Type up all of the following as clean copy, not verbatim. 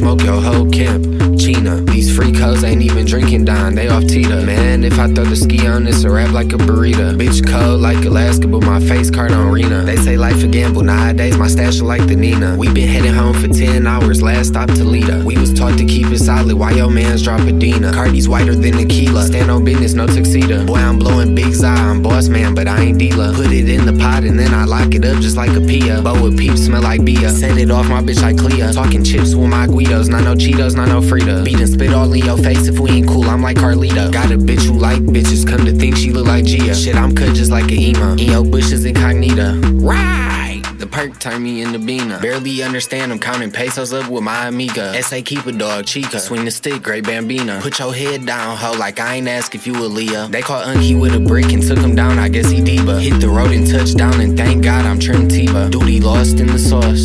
smoke your whole camp. China, these freak hoes ain't even drinking Don, they off Tita. Man, if I throw the ski on this, a rap like a burrito. Bitch cold like Alaska, but my face card on Rena. They say life a gamble, nowadays my stash are like the Nina. We been heading home for 10 hours, last stop Toledo. We was taught to keep it solid, why your mans drop a Dina? Cardi's whiter than tequila, stand on business, no tuxedo. Boy, I'm blowing big Zai, I'm boss man, but I ain't dealer. Put it in the pot and then I lock it up just like a Pia. Bow with peeps, smell like Bia. Set it off my bitch like Clea. Talking chips with my Guidos, not no Cheetos, not no Frita. Beat and spit all in your face if we ain't cool, I'm like Carlito. Got a bitch who like bitches, come to think she look like Gia. Shit, I'm cut just like a emo. In your bushes incognita. Right! The perk turned me into Bina. Barely understand, I'm counting pesos up with my amiga. S.A. keep a dog, Chica. Swing the stick, great Bambina. Put your head down, ho, like I ain't ask if you a Leah. They caught Unky with a brick and took him down, I guess he diva. Hit the road and touchdown and thank God I'm Trim Tiva. Duty lost in the sauce.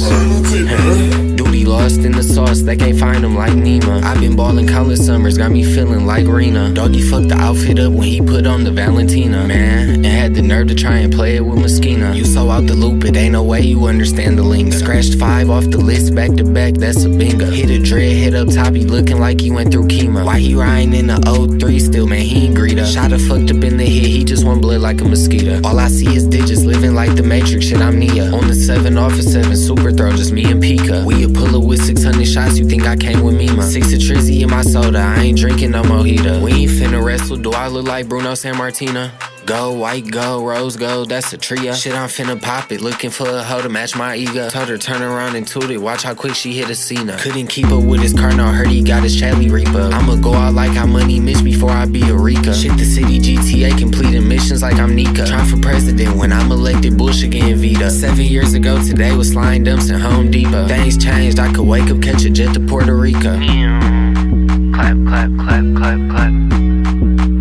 Duty lost in the sauce, they can't find him like Nima. I been ballin' countless summers, got me feeling like Rena. Doggy fucked the outfit up when he put on the Valentina. Man, and had the nerve to try and play it with Moschino. You so out the loop, it ain't no way you understand the lingo. Scratched 5 off the list back to back, that's a bingo. Hit a dread, hit up top, he looking like he went through chemo. Why he riding in the 03 still, man, he ain't greeter. Shot a fucked up in the head, he just want blood like a mosquito. All I see is digits, living like the Matrix, shit, I'm Neo. On the 7 off of 7, super throw, just me and Pika. We a puller with 600 shots, you think I came with Mima. 6 of Trizzy in my soda, I ain't drinking no mojito. We ain't finna wrestle, do I look like Bruno Sammartino? Gold, white, gold, rose gold, that's a trio. Shit, I'm finna pop it, looking for a hoe to match my ego. Told her turn around and toot it, watch how quick she hit a Cena. Couldn't keep up with his car, now heard he got his Chadley Reaper. I'ma go out like I money Mitch before I be a Rika. Shit, the city GTA completing missions like I'm Nika. Trying for president when I'm elected, Bush again Vita. 7 years ago today was slime dumps in Home Depot. Things changed, I could wake up, catch a jet to Puerto Rico. Clap, clap, clap, clap, clap.